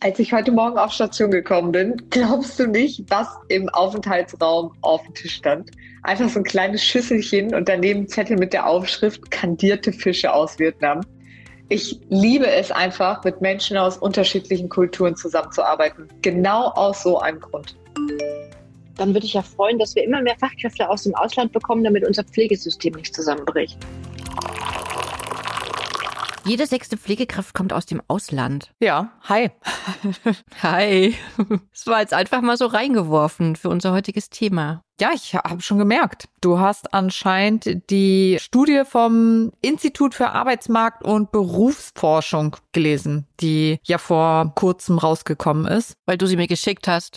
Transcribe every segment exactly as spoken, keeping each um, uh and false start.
Als ich heute Morgen auf Station gekommen bin, glaubst du nicht, was im Aufenthaltsraum auf dem Tisch stand? Einfach so ein kleines Schüsselchen und daneben Zettel mit der Aufschrift kandierte Fische aus Vietnam. Ich liebe es einfach, mit Menschen aus unterschiedlichen Kulturen zusammenzuarbeiten. Genau aus so einem Grund. Dann würde ich ja freuen, dass wir immer mehr Fachkräfte aus dem Ausland bekommen, damit unser Pflegesystem nicht zusammenbricht. Jede sechste Pflegekraft kommt aus dem Ausland. Ja, hi. Hi. Das war jetzt einfach mal so reingeworfen für unser heutiges Thema. Ja, ich habe schon gemerkt, du hast anscheinend die Studie vom Institut für Arbeitsmarkt und Berufsforschung gelesen, die ja vor kurzem rausgekommen ist. Weil du sie mir geschickt hast.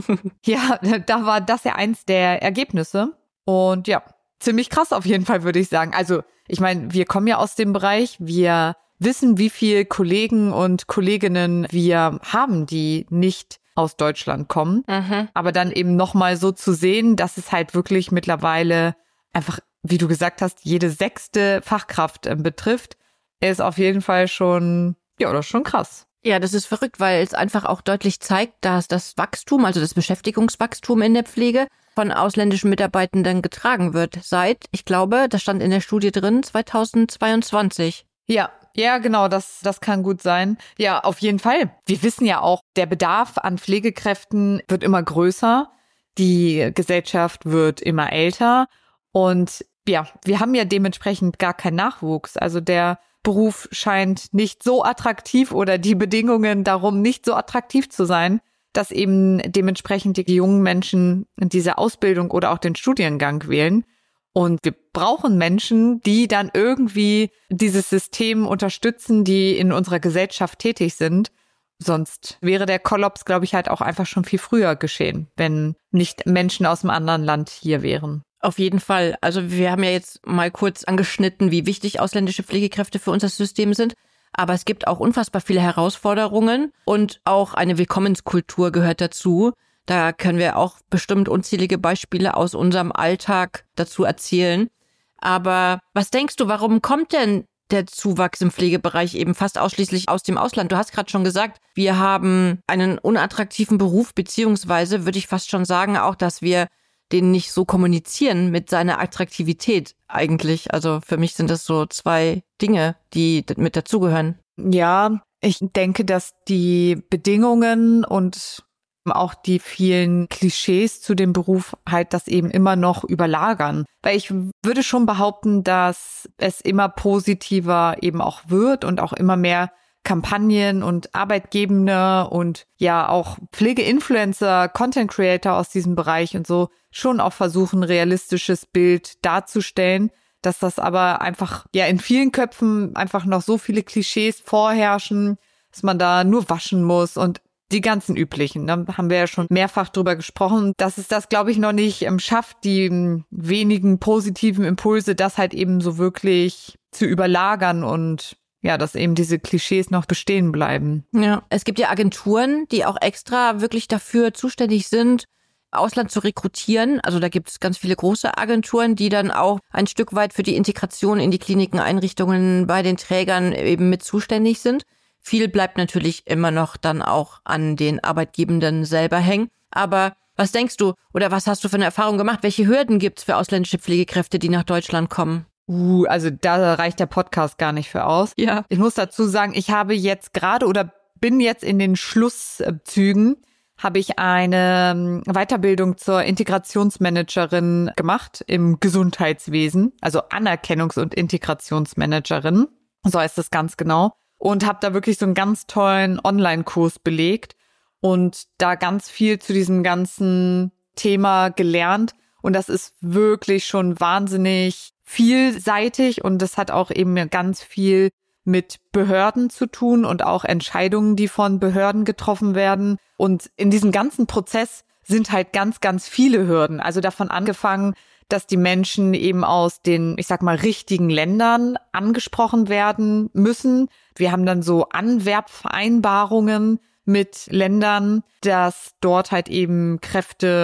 Ja, da war das ja eins der Ergebnisse. Und ja, ziemlich krass auf jeden Fall, würde ich sagen. Also ich meine, wir kommen ja aus dem Bereich, wir wissen, wie viel Kollegen und Kolleginnen wir haben, die nicht aus Deutschland kommen. Mhm. Aber dann eben nochmal so zu sehen, dass es halt wirklich mittlerweile einfach, wie du gesagt hast, jede sechste Fachkraft äh, betrifft, ist auf jeden Fall schon, ja, das ist schon krass. Ja, das ist verrückt, weil es einfach auch deutlich zeigt, dass das Wachstum, also das Beschäftigungswachstum in der Pflege von ausländischen Mitarbeitenden getragen wird seit, ich glaube, das stand in der Studie drin, zweitausendzweiundzwanzig. Ja, ja, genau, das, das kann gut sein. Ja, auf jeden Fall. Wir wissen ja auch, der Bedarf an Pflegekräften wird immer größer. Die Gesellschaft wird immer älter. Und ja, wir haben ja dementsprechend gar keinen Nachwuchs. Also der Beruf scheint nicht so attraktiv oder die Bedingungen darum nicht so attraktiv zu sein, dass eben dementsprechend die jungen Menschen diese Ausbildung oder auch den Studiengang wählen. Und wir brauchen Menschen, die dann irgendwie dieses System unterstützen, die in unserer Gesellschaft tätig sind. Sonst wäre der Kollaps, glaube ich, halt auch einfach schon viel früher geschehen, wenn nicht Menschen aus einem anderen Land hier wären. Auf jeden Fall. Also wir haben ja jetzt mal kurz angeschnitten, wie wichtig ausländische Pflegekräfte für unser System sind. Aber es gibt auch unfassbar viele Herausforderungen und auch eine Willkommenskultur gehört dazu. Da können wir auch bestimmt unzählige Beispiele aus unserem Alltag dazu erzählen. Aber was denkst du, warum kommt denn der Zuwachs im Pflegebereich eben fast ausschließlich aus dem Ausland? Du hast gerade schon gesagt, wir haben einen unattraktiven Beruf, beziehungsweise würde ich fast schon sagen auch, dass wir den nicht so kommunizieren mit seiner Attraktivität eigentlich. Also für mich sind das so zwei Dinge, die mit dazugehören. Ja, ich denke, dass die Bedingungen und auch die vielen Klischees zu dem Beruf halt das eben immer noch überlagern. Weil ich würde schon behaupten, dass es immer positiver eben auch wird und auch immer mehr Kampagnen und Arbeitgebende und ja auch Pflegeinfluencer, Content Creator aus diesem Bereich und so schon auch versuchen, ein realistisches Bild darzustellen, dass das aber einfach ja in vielen Köpfen einfach noch so viele Klischees vorherrschen, dass man da nur waschen muss und die ganzen üblichen. Da haben wir ja schon mehrfach drüber gesprochen, dass es das, glaube ich, noch nicht ähm, schafft, die ähm, wenigen positiven Impulse, das halt eben so wirklich zu überlagern und ja, dass eben diese Klischees noch bestehen bleiben. Ja, es gibt ja Agenturen, die auch extra wirklich dafür zuständig sind, Ausland zu rekrutieren. Also da gibt es ganz viele große Agenturen, die dann auch ein Stück weit für die Integration in die Kliniken, Einrichtungen bei den Trägern eben mit zuständig sind. Viel bleibt natürlich immer noch dann auch an den Arbeitgebenden selber hängen. Aber was denkst du oder was hast du für eine Erfahrung gemacht? Welche Hürden gibt es für ausländische Pflegekräfte, die nach Deutschland kommen? Uh, also da reicht der Podcast gar nicht für aus. Ja. Ich muss dazu sagen, ich habe jetzt gerade oder bin jetzt in den Schlusszügen, habe ich eine Weiterbildung zur Integrationsmanagerin gemacht im Gesundheitswesen, also Anerkennungs- und Integrationsmanagerin, so heißt es ganz genau. Und habe da wirklich so einen ganz tollen Online-Kurs belegt und da ganz viel zu diesem ganzen Thema gelernt. Und das ist wirklich schon wahnsinnig vielseitig und das hat auch eben ganz viel mit Behörden zu tun und auch Entscheidungen, die von Behörden getroffen werden. Und in diesem ganzen Prozess sind halt ganz, ganz viele Hürden. Also davon angefangen, dass die Menschen eben aus den, ich sag mal, richtigen Ländern angesprochen werden müssen. Wir haben dann so Anwerbvereinbarungen mit Ländern, dass dort halt eben Kräfte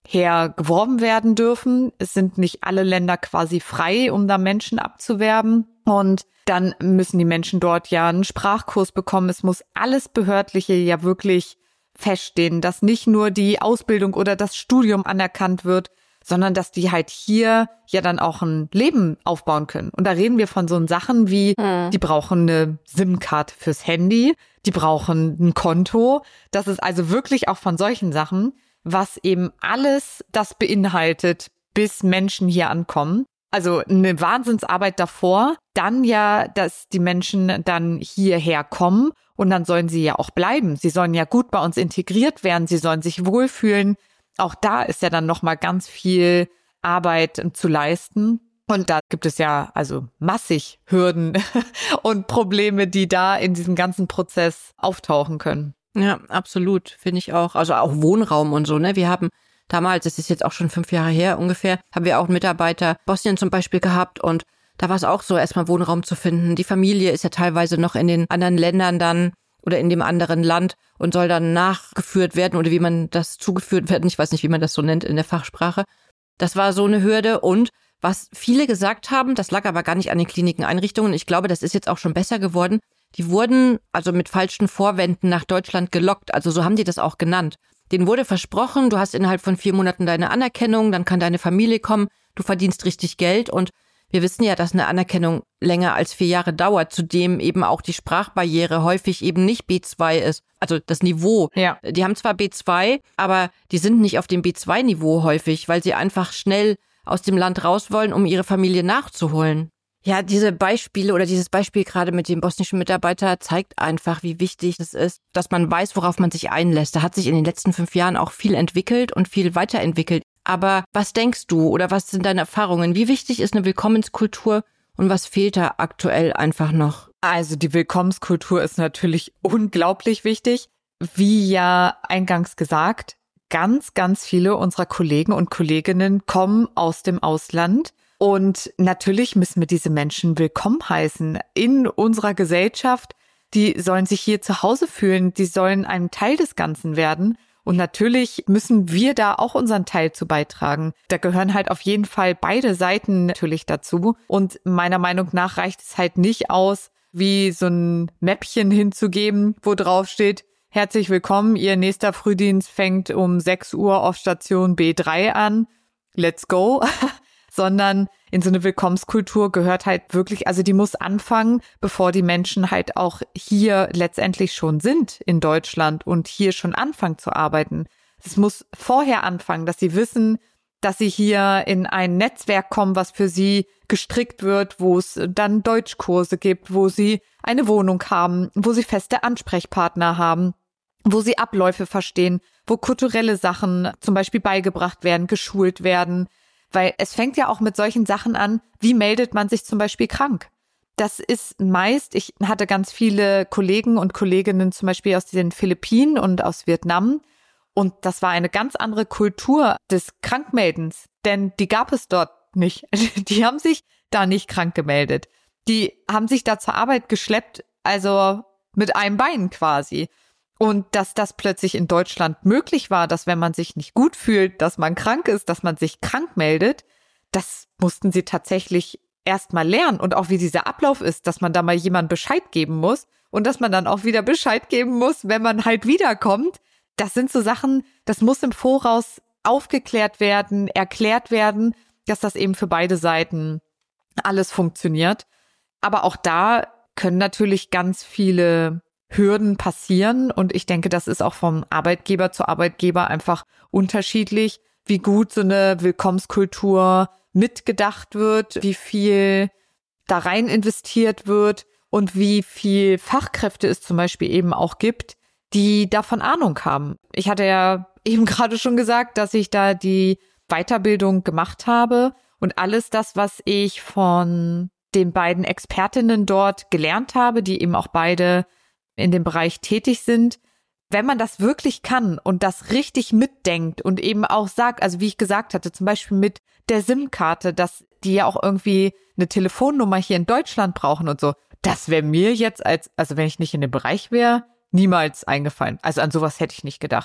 her geworben werden dürfen. Es sind nicht alle Länder quasi frei, um da Menschen abzuwerben. Und dann müssen die Menschen dort ja einen Sprachkurs bekommen. Es muss alles Behördliche ja wirklich feststehen, dass nicht nur die Ausbildung oder das Studium anerkannt wird, sondern dass die halt hier ja dann auch ein Leben aufbauen können. Und da reden wir von so Sachen wie, hm. die brauchen eine SIM-Karte fürs Handy, die brauchen ein Konto. Das ist also wirklich auch von solchen Sachen, was eben alles das beinhaltet, bis Menschen hier ankommen. Also eine Wahnsinnsarbeit davor, dann ja, dass die Menschen dann hierher kommen und dann sollen sie ja auch bleiben. Sie sollen ja gut bei uns integriert werden, sie sollen sich wohlfühlen. Auch da ist ja dann nochmal ganz viel Arbeit zu leisten. Und da gibt es ja also massig Hürden und Probleme, die da in diesem ganzen Prozess auftauchen können. Ja, absolut, finde ich auch. Also auch Wohnraum und so, ne? Wir haben damals, das ist jetzt auch schon fünf Jahre her ungefähr, haben wir auch einen Mitarbeiter Bosnien zum Beispiel gehabt und da war es auch so, erstmal Wohnraum zu finden. Die Familie ist ja teilweise noch in den anderen Ländern dann oder in dem anderen Land und soll dann nachgeführt werden oder wie man das zugeführt werden. Ich weiß nicht, wie man das so nennt in der Fachsprache. Das war so eine Hürde und was viele gesagt haben, das lag aber gar nicht an den Klinikeneinrichtungen. Ich glaube, das ist jetzt auch schon besser geworden. Die wurden also mit falschen Vorwänden nach Deutschland gelockt. Also so haben die das auch genannt. Denen wurde versprochen, du hast innerhalb von vier Monaten deine Anerkennung, dann kann deine Familie kommen, du verdienst richtig Geld und wir wissen ja, dass eine Anerkennung länger als vier Jahre dauert, zudem eben auch die Sprachbarriere häufig eben nicht B zwei ist. Also das Niveau. Ja. Die haben zwar B zwei, aber die sind nicht auf dem B zwei Niveau häufig, weil sie einfach schnell aus dem Land raus wollen, um ihre Familie nachzuholen. Ja, diese Beispiele oder dieses Beispiel gerade mit dem bosnischen Mitarbeiter zeigt einfach, wie wichtig es ist, dass man weiß, worauf man sich einlässt. Da hat sich in den letzten fünf Jahren auch viel entwickelt und viel weiterentwickelt. Aber was denkst du oder was sind deine Erfahrungen? Wie wichtig ist eine Willkommenskultur und was fehlt da aktuell einfach noch? Also die Willkommenskultur ist natürlich unglaublich wichtig. Wie ja eingangs gesagt, ganz, ganz viele unserer Kollegen und Kolleginnen kommen aus dem Ausland. Und natürlich müssen wir diese Menschen willkommen heißen in unserer Gesellschaft. Die sollen sich hier zu Hause fühlen, die sollen ein Teil des Ganzen werden. Und natürlich müssen wir da auch unseren Teil zu beitragen. Da gehören halt auf jeden Fall beide Seiten natürlich dazu. Und meiner Meinung nach reicht es halt nicht aus, wie so ein Mäppchen hinzugeben, wo drauf steht, herzlich willkommen, Ihr nächster Frühdienst fängt um sechs Uhr auf Station B drei an. Let's go. Sondern in so eine Willkommenskultur gehört halt wirklich, also die muss anfangen, bevor die Menschen halt auch hier letztendlich schon sind in Deutschland und hier schon anfangen zu arbeiten. Es muss vorher anfangen, dass sie wissen, dass sie hier in ein Netzwerk kommen, was für sie gestrickt wird, wo es dann Deutschkurse gibt, wo sie eine Wohnung haben, wo sie feste Ansprechpartner haben, wo sie Abläufe verstehen, wo kulturelle Sachen zum Beispiel beigebracht werden, geschult werden. Weil es fängt ja auch mit solchen Sachen an, wie meldet man sich zum Beispiel krank? Das ist meist, ich hatte ganz viele Kollegen und Kolleginnen zum Beispiel aus den Philippinen und aus Vietnam und das war eine ganz andere Kultur des Krankmeldens, denn die gab es dort nicht. Die haben sich da nicht krank gemeldet. Die haben sich da zur Arbeit geschleppt, also mit einem Bein quasi. Und dass das plötzlich in Deutschland möglich war, dass wenn man sich nicht gut fühlt, dass man krank ist, dass man sich krank meldet, das mussten sie tatsächlich erst mal lernen. Und auch wie dieser Ablauf ist, dass man da mal jemandem Bescheid geben muss und dass man dann auch wieder Bescheid geben muss, wenn man halt wiederkommt. Das sind so Sachen, das muss im Voraus aufgeklärt werden, erklärt werden, dass das eben für beide Seiten alles funktioniert. Aber auch da können natürlich ganz viele Hürden passieren und ich denke, das ist auch vom Arbeitgeber zu Arbeitgeber einfach unterschiedlich, wie gut so eine Willkommenskultur mitgedacht wird, wie viel da rein investiert wird und wie viel Fachkräfte es zum Beispiel eben auch gibt, die davon Ahnung haben. Ich hatte ja eben gerade schon gesagt, dass ich da die Weiterbildung gemacht habe und alles das, was ich von den beiden Expertinnen dort gelernt habe, die eben auch beide in dem Bereich tätig sind, wenn man das wirklich kann und das richtig mitdenkt und eben auch sagt, also wie ich gesagt hatte, zum Beispiel mit der SIM-Karte, dass die ja auch irgendwie eine Telefonnummer hier in Deutschland brauchen und so, das wäre mir jetzt als, also wenn ich nicht in dem Bereich wäre, niemals eingefallen. Also an sowas hätte ich nicht gedacht.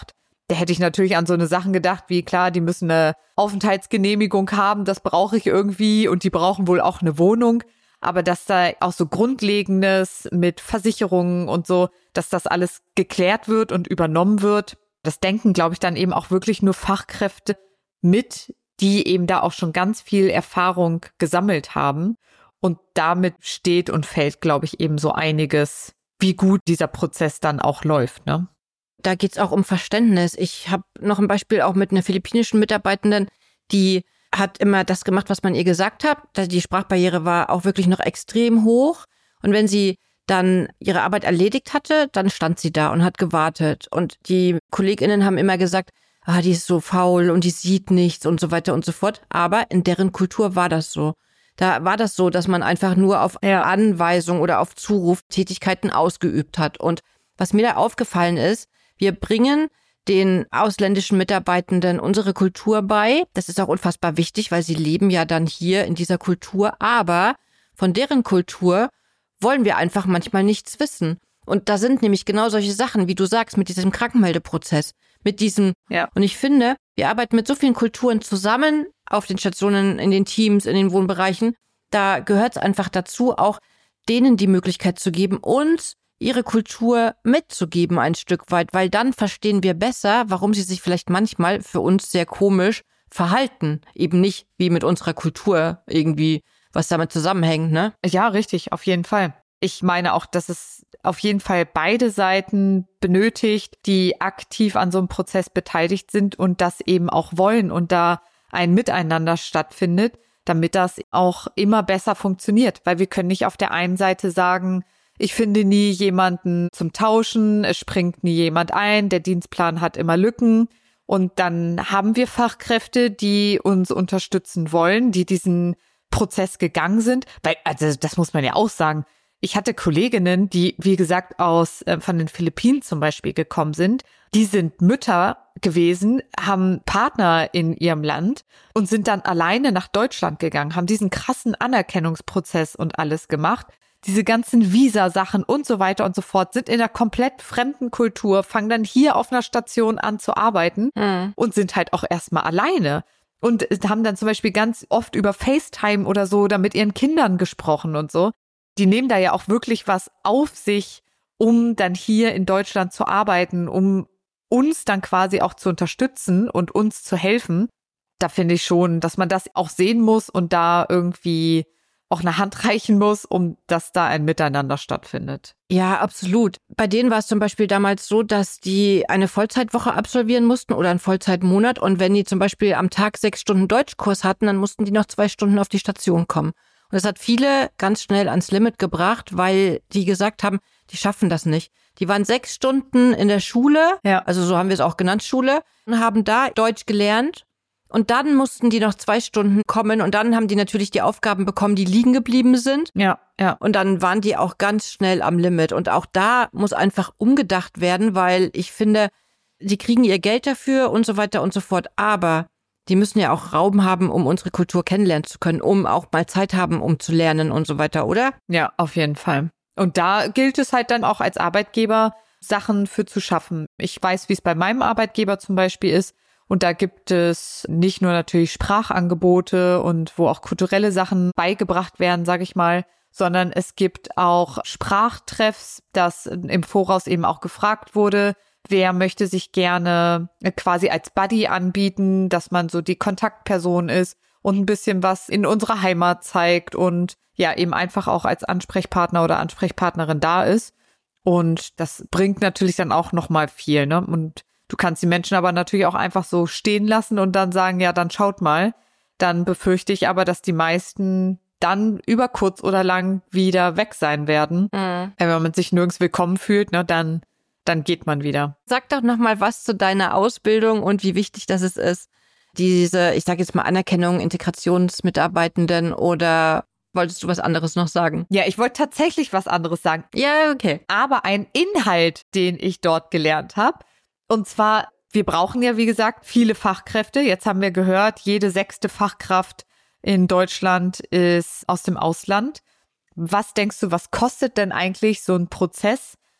Da hätte ich natürlich an so eine Sachen gedacht, wie klar, die müssen eine Aufenthaltsgenehmigung haben, das brauche ich irgendwie und die brauchen wohl auch eine Wohnung. Aber dass da auch so Grundlegendes mit Versicherungen und so, dass das alles geklärt wird und übernommen wird, das denken, glaube ich, dann eben auch wirklich nur Fachkräfte mit, die eben da auch schon ganz viel Erfahrung gesammelt haben. Und damit steht und fällt, glaube ich, eben so einiges, wie gut dieser Prozess dann auch läuft, ne? Da geht's auch um Verständnis. Ich habe noch ein Beispiel auch mit einer philippinischen Mitarbeitenden, die hat immer das gemacht, was man ihr gesagt hat. Die Sprachbarriere war auch wirklich noch extrem hoch. Und wenn sie dann ihre Arbeit erledigt hatte, dann stand sie da und hat gewartet. Und die KollegInnen haben immer gesagt, ah, die ist so faul und die sieht nichts und so weiter und so fort. Aber in deren Kultur war das so. Da war das so, dass man einfach nur auf Ja. Anweisung oder auf Zuruf Tätigkeiten ausgeübt hat. Und was mir da aufgefallen ist, wir bringen den ausländischen Mitarbeitenden unsere Kultur bei. Das ist auch unfassbar wichtig, weil sie leben ja dann hier in dieser Kultur. Aber von deren Kultur wollen wir einfach manchmal nichts wissen. Und da sind nämlich genau solche Sachen, wie du sagst, mit diesem Krankenmeldeprozess, mit diesem, Ja. und ich finde, wir arbeiten mit so vielen Kulturen zusammen auf den Stationen, in den Teams, in den Wohnbereichen. Da gehört es einfach dazu, auch denen die Möglichkeit zu geben, uns ihre Kultur mitzugeben ein Stück weit, weil dann verstehen wir besser, warum sie sich vielleicht manchmal für uns sehr komisch verhalten. Eben nicht wie mit unserer Kultur irgendwie, was damit zusammenhängt, ne? Ja, richtig, auf jeden Fall. Ich meine auch, dass es auf jeden Fall beide Seiten benötigt, die aktiv an so einem Prozess beteiligt sind und das eben auch wollen und da ein Miteinander stattfindet, damit das auch immer besser funktioniert. Weil wir können nicht auf der einen Seite sagen, ich finde nie jemanden zum Tauschen, es springt nie jemand ein, der Dienstplan hat immer Lücken. Und dann haben wir Fachkräfte, die uns unterstützen wollen, die diesen Prozess gegangen sind. Weil, also das muss man ja auch sagen, ich hatte Kolleginnen, die, wie gesagt, aus äh, von den Philippinen zum Beispiel gekommen sind. Die sind Mütter gewesen, haben Partner in ihrem Land und sind dann alleine nach Deutschland gegangen, haben diesen krassen Anerkennungsprozess und alles gemacht. Diese ganzen Visa-Sachen und so weiter und so fort sind in einer komplett fremden Kultur, fangen dann hier auf einer Station an zu arbeiten Mhm. und sind halt auch erstmal alleine. Und haben dann zum Beispiel ganz oft über FaceTime oder so da mit ihren Kindern gesprochen und so. Die nehmen da ja auch wirklich was auf sich, um dann hier in Deutschland zu arbeiten, um uns dann quasi auch zu unterstützen und uns zu helfen. Da finde ich schon, dass man das auch sehen muss und da irgendwie auch eine Hand reichen muss, um dass da ein Miteinander stattfindet. Ja, absolut. Bei denen war es zum Beispiel damals so, dass die eine Vollzeitwoche absolvieren mussten oder einen Vollzeitmonat. Und wenn die zum Beispiel am Tag sechs Stunden Deutschkurs hatten, dann mussten die noch zwei Stunden auf die Station kommen. Und das hat viele ganz schnell ans Limit gebracht, weil die gesagt haben, die schaffen das nicht. Die waren sechs Stunden in der Schule, Ja. also so haben wir es auch genannt, Schule, und haben da Deutsch gelernt. Und dann mussten die noch zwei Stunden kommen und dann haben die natürlich die Aufgaben bekommen, die liegen geblieben sind. Ja, ja. Und dann waren die auch ganz schnell am Limit. Und auch da muss einfach umgedacht werden, weil ich finde, die kriegen ihr Geld dafür und so weiter und so fort. Aber die müssen ja auch Raum haben, um unsere Kultur kennenlernen zu können, um auch mal Zeit haben, um zu lernen und so weiter, oder? Ja, auf jeden Fall. Und da gilt es halt dann auch als Arbeitgeber, Sachen für zu schaffen. Ich weiß, wie es bei meinem Arbeitgeber zum Beispiel ist. Und da gibt es nicht nur natürlich Sprachangebote und wo auch kulturelle Sachen beigebracht werden, sage ich mal, sondern es gibt auch Sprachtreffs, dass im Voraus eben auch gefragt wurde, wer möchte sich gerne quasi als Buddy anbieten, dass man so die Kontaktperson ist und ein bisschen was in unserer Heimat zeigt und ja eben einfach auch als Ansprechpartner oder Ansprechpartnerin da ist. Und das bringt natürlich dann auch nochmal viel, ne? Und du kannst die Menschen aber natürlich auch einfach so stehen lassen und dann sagen, ja, dann schaut mal. Dann befürchte ich aber, dass die meisten dann über kurz oder lang wieder weg sein werden. Mhm. Wenn man sich nirgends willkommen fühlt, ne, dann, dann geht man wieder. Sag doch nochmal was zu deiner Ausbildung und wie wichtig das ist, diese, ich sage jetzt mal Anerkennung, Integrationsmitarbeitenden, oder wolltest du was anderes noch sagen? Ja, ich wollte tatsächlich was anderes sagen. Ja, okay. Aber ein Inhalt, den ich dort gelernt habe. Und zwar, wir brauchen ja, wie gesagt, viele Fachkräfte. Jetzt haben wir gehört, jede sechste Fachkraft in Deutschland ist aus dem Ausland. Was denkst du, was kostet denn eigentlich so ein Prozess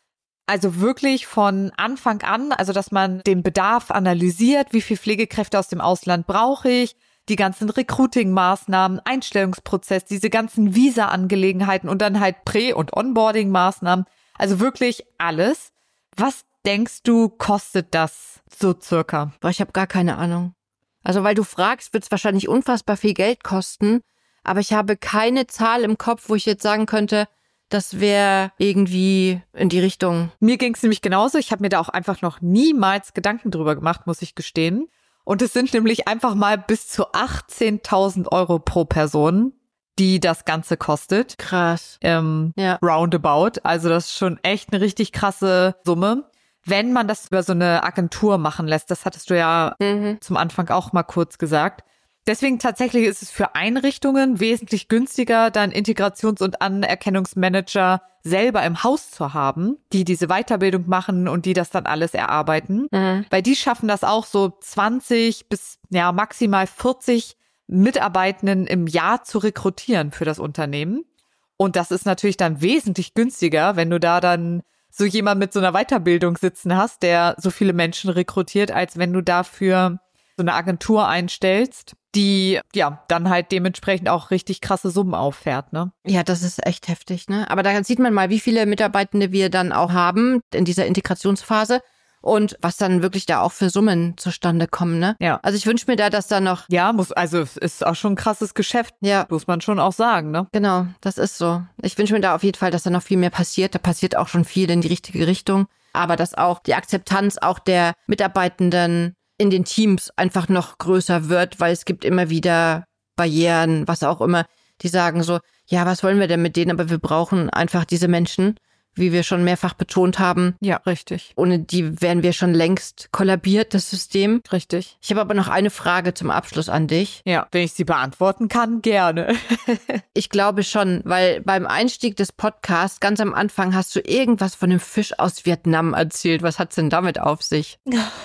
Also wirklich von Anfang an, also dass man den Bedarf analysiert, wie viel Pflegekräfte aus dem Ausland brauche ich, die ganzen Recruiting-Maßnahmen, Einstellungsprozess, diese ganzen Visa-Angelegenheiten und dann halt Prä- und Onboarding-Maßnahmen. Also wirklich alles. Was denkst du, kostet das so circa? Boah, ich habe gar keine Ahnung. Also weil du fragst, wird es wahrscheinlich unfassbar viel Geld kosten, aber ich habe keine Zahl im Kopf, wo ich jetzt sagen könnte, das wäre irgendwie in die Richtung. Mir ging es nämlich genauso. Ich habe mir da auch einfach noch niemals Gedanken drüber gemacht, muss ich gestehen. Und es sind nämlich einfach mal bis zu achtzehntausend Euro pro Person, die das Ganze kostet. Krass. Ähm, Ja. Roundabout. Also das ist schon echt eine richtig krasse Summe. Wenn man das über so eine Agentur machen lässt, das hattest du ja Mhm. zum Anfang auch mal kurz gesagt. Deswegen tatsächlich ist es für Einrichtungen wesentlich günstiger, dann Integrations- und Anerkennungsmanager selber im Haus zu haben, die diese Weiterbildung machen und die das dann alles erarbeiten. Mhm. Weil die schaffen das auch so zwanzig bis ja maximal vierzig Mitarbeitenden im Jahr zu rekrutieren für das Unternehmen. Und das ist natürlich dann wesentlich günstiger, wenn du da dann so jemand mit so einer Weiterbildung sitzen hast, der so viele Menschen rekrutiert, als wenn du dafür so eine Agentur einstellst, die ja dann halt dementsprechend auch richtig krasse Summen auffährt, ne? Ja, das ist echt heftig, ne? Aber da sieht man mal, wie viele Mitarbeitende wir dann auch haben in dieser Integrationsphase und was dann wirklich da auch für Summen zustande kommen, ne? Ja. Also ich wünsche mir da, dass da noch, Ja, muss, also es ist auch schon ein krasses Geschäft, ja, muss man schon auch sagen, ne? genau, das ist so. Ich wünsche mir da auf jeden Fall, dass da noch viel mehr passiert. Da passiert auch schon viel in die richtige Richtung. Aber dass auch die Akzeptanz auch der Mitarbeitenden in den Teams einfach noch größer wird, weil es gibt immer wieder Barrieren, was auch immer, die sagen so, ja, was wollen wir denn mit denen? Aber wir brauchen einfach diese Menschen, wie wir schon mehrfach betont haben. Ja, richtig. Ohne die wären wir schon längst kollabiert, das System. Richtig. Ich habe aber noch eine Frage zum Abschluss an dich. Ja, wenn ich sie beantworten kann, gerne. Ich glaube schon, weil beim Einstieg des Podcasts, ganz am Anfang, hast du irgendwas von dem Fisch aus Vietnam erzählt. Was hat's denn damit auf sich?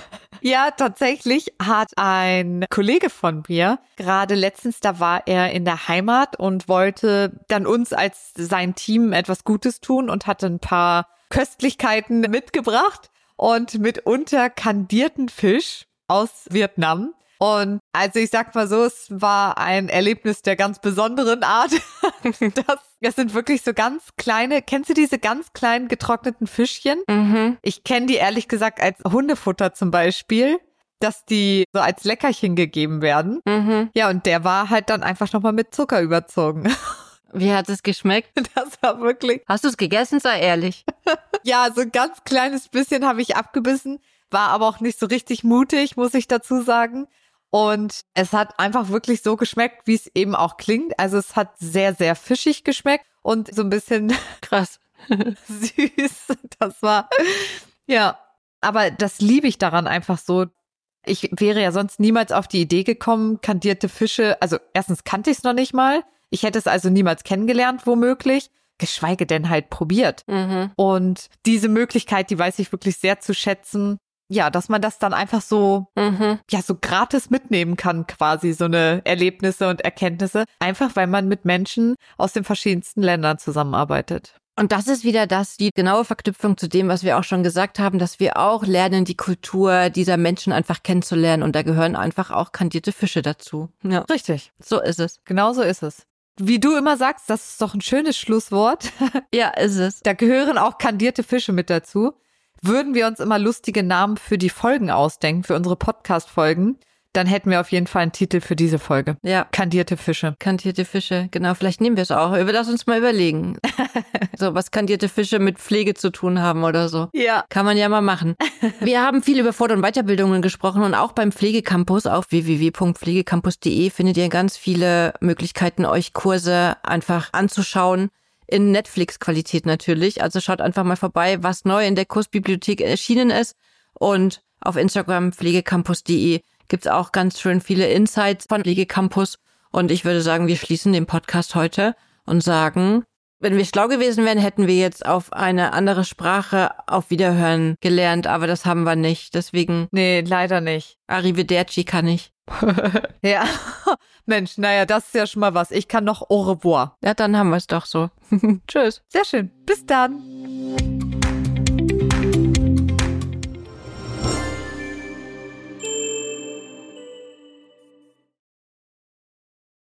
Ja, tatsächlich hat ein Kollege von mir, gerade letztens, da war er in der Heimat und wollte dann uns als sein Team etwas Gutes tun und hatte ein paar Köstlichkeiten mitgebracht und mitunter kandierten Fisch aus Vietnam. Und also ich sag mal so, es war ein Erlebnis der ganz besonderen Art. Das, das sind wirklich so ganz kleine, kennst du diese ganz kleinen getrockneten Fischchen? Mhm. Ich kenne die ehrlich gesagt als Hundefutter zum Beispiel, dass die so als Leckerchen gegeben werden. Mhm. Ja, und der war halt dann einfach nochmal mit Zucker überzogen. Wie hat es geschmeckt? Das war wirklich... Hast du es gegessen? Sei ehrlich. Ja, so ein ganz kleines bisschen habe ich abgebissen, war aber auch nicht so richtig mutig, muss ich dazu sagen. Und es hat einfach wirklich so geschmeckt, wie es eben auch klingt. Also es hat sehr, sehr fischig geschmeckt und so ein bisschen Krass. süß. Das war, ja, aber das liebe ich daran einfach so. Ich wäre ja sonst niemals auf die Idee gekommen, kandierte Fische, also erstens kannte ich es noch nicht mal. Ich hätte es also niemals kennengelernt, womöglich, geschweige denn halt probiert. Mhm. Und diese Möglichkeit, die weiß ich wirklich sehr zu schätzen. Ja, dass man das dann einfach so, Mhm. ja, so gratis mitnehmen kann, quasi, so eine Erlebnisse und Erkenntnisse. Einfach, weil man mit Menschen aus den verschiedensten Ländern zusammenarbeitet. Und das ist wieder das, die genaue Verknüpfung zu dem, was wir auch schon gesagt haben, dass wir auch lernen, die Kultur dieser Menschen einfach kennenzulernen. Und da gehören einfach auch kandierte Fische dazu. Ja, Richtig. so ist es. Genau so ist es. Wie du immer sagst, das ist doch ein schönes Schlusswort. Ja, ist es. Da gehören auch kandierte Fische mit dazu. Würden wir uns immer lustige Namen für die Folgen ausdenken, für unsere Podcast-Folgen, dann hätten wir auf jeden Fall einen Titel für diese Folge. Ja. Kandierte Fische. Kandierte Fische, genau, vielleicht nehmen wir es auch. Lass uns mal überlegen. So, was kandierte Fische mit Pflege zu tun haben oder so. Ja. Kann man ja mal machen. Wir haben viel über Fort- und Weiterbildungen gesprochen und auch beim Pflegecampus auf w w w punkt pflegecampus punkt d e findet ihr ganz viele Möglichkeiten, euch Kurse einfach anzuschauen. In Netflix-Qualität natürlich. Also schaut einfach mal vorbei, was neu in der Kursbibliothek erschienen ist. Und auf Instagram pflegecampus punkt d e gibt's auch ganz schön viele Insights von Pflegecampus. Und ich würde sagen, wir schließen den Podcast heute und sagen, wenn wir schlau gewesen wären, hätten wir jetzt auf eine andere Sprache auf Wiederhören gelernt. Aber das haben wir nicht. Deswegen, Nee, leider nicht. Arrivederci kann ich. Ja. Mensch, naja, das ist ja schon mal was. Ich kann noch Au revoir. Ja, dann haben wir es doch so. Tschüss. Sehr schön. Bis dann.